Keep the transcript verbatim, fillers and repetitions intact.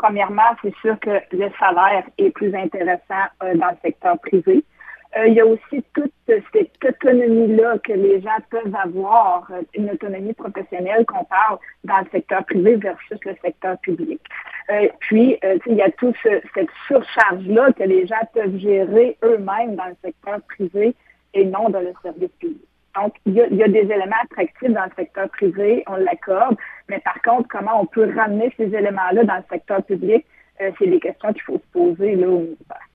premièrement, c'est sûr que le salaire est plus intéressant euh, dans le secteur privé. Euh, il y a aussi toute cette autonomie-là que les gens peuvent avoir, euh, une autonomie professionnelle qu'on parle dans le secteur privé versus le secteur public. Euh, puis, euh, il y a toute ce, cette surcharge-là que les gens peuvent gérer eux-mêmes dans le secteur privé et non dans le service public. Donc, il y, a, il y a des éléments attractifs dans le secteur privé, on l'accorde, mais par contre, comment on peut ramener ces éléments-là dans le secteur public, euh, c'est des questions qu'il faut se poser là au ministère.